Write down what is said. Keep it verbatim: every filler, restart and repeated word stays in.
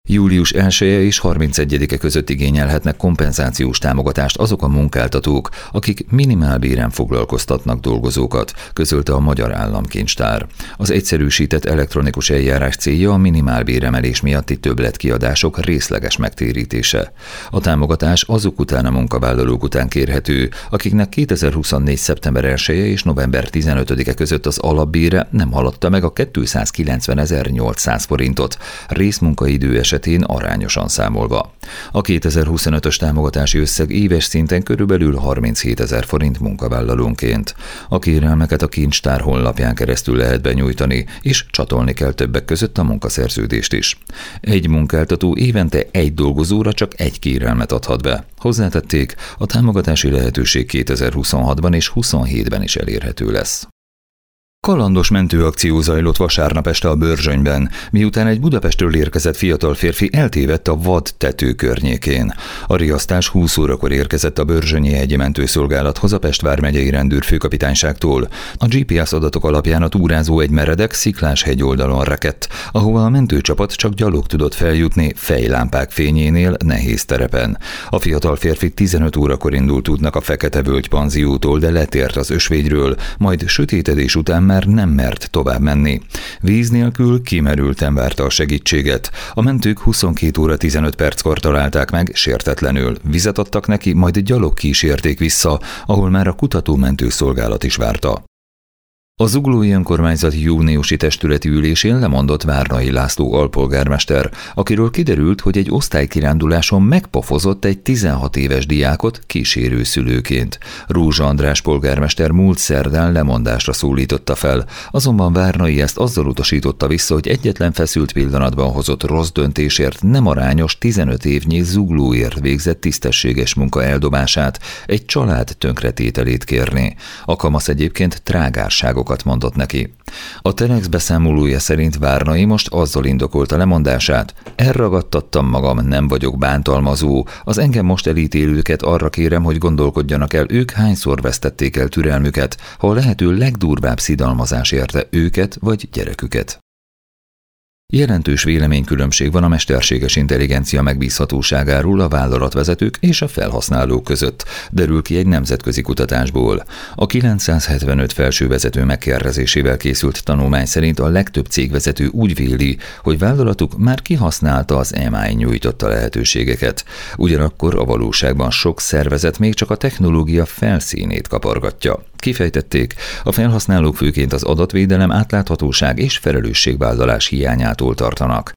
Július elseje és harmincegyedike között igényelhetnek kompenzációs támogatást azok a munkáltatók, akik minimálbéren foglalkoztatnak dolgozókat, közölte a Magyar Államkincstár. Az egyszerűsített elektronikus eljárás célja a minimálbéremelés miatti többletkiadások részleges megtérítése. A támogatás azok után a munkavállalók után kérhető, akiknek kétezer-huszonnégy. szeptember elseje és november tizenötödike között az alapbére nem haladta meg a kétszázkilencvenezer-nyolcszáz forintot, részmunkaidő esetén arányosan számolva. A kétezer-huszonötös támogatási összeg éves szinten körülbelül harminchétezer forint munkavállalónként. A kérelmeket a kincstár honlapján keresztül lehet benyújtani, és csatolni kell többek között a munkaszerződést is. Egy munkáltató évente egy dolgozóra csak egy kérelmet adhat be. Hozzátették, a támogatási lehetőség kétezer-huszonhatban és huszonhétben is elérhető lesz. Kalandos mentőakció zajlott vasárnap este a Börzsönyben, miután egy Budapestről érkezett fiatal férfi eltévedt a vad tető környékén. A riasztás húsz órakor érkezett a Börzsönyi Hegyi Mentőszolgálathoz a Pest vármegyei rendőrfőkapitányságtól. A gé pé es adatok alapján a túrázó egy meredek, sziklás hegyoldalon rekedt, ahova a mentőcsapat csak gyalog tudott feljutni fejlámpák fényénél nehéz terepen. A fiatal férfi tizenöt órakor indult útnak a Fekete-völgy panziótól, de letért az ösvényről, majd sötétedés után már nem mert tovább menni. Víz nélkül kimerülten várta a segítséget. A mentők huszonkét óra tizenöt perckor találták meg sértetlenül. Vizet adtak neki, majd gyalog kísérték vissza, ahol már a kutatómentőszolgálat is várta. A Zuglói Önkormányzat júniusi testületi ülésén lemondott Várnai László alpolgármester, akiről kiderült, hogy egy osztálykiránduláson megpofozott egy tizenhat éves diákot kísérő szülőként. Rózsa András polgármester múlt szerdán lemondásra szólította fel, azonban Várnai ezt azzal utasította vissza, hogy egyetlen feszült pillanatban hozott rossz döntésért nem arányos tizenöt évnyi Zuglóért végzett tisztességes munka eldobását, egy család tönkretételét kérni. A kamasz egyébként trágárságok mondott neki. A Telex beszámolója szerint Várnai most azzal indokolta lemondását: elragadtattam magam, nem vagyok bántalmazó, az engem most elítélőket arra kérem, hogy gondolkodjanak el, ők hányszor vesztették el türelmüket, ha a lehető legdurvább szidalmazás érte őket vagy gyereküket. Jelentős véleménykülönbség van a mesterséges intelligencia megbízhatóságáról a vállalatvezetők és a felhasználók között, derül ki egy nemzetközi kutatásból. A kilencszázhetvenöt felsővezető megkérdezésével készült tanulmány szerint a legtöbb cégvezető úgy véli, hogy vállalatuk már kihasználta az á i nyújtotta lehetőségeket. Ugyanakkor a valóságban sok szervezet még csak a technológia felszínét kapargatja. Kifejtették, a felhasználók főként az adatvédelem, átláthatóság és felelősségvállalás hiányától tartanak.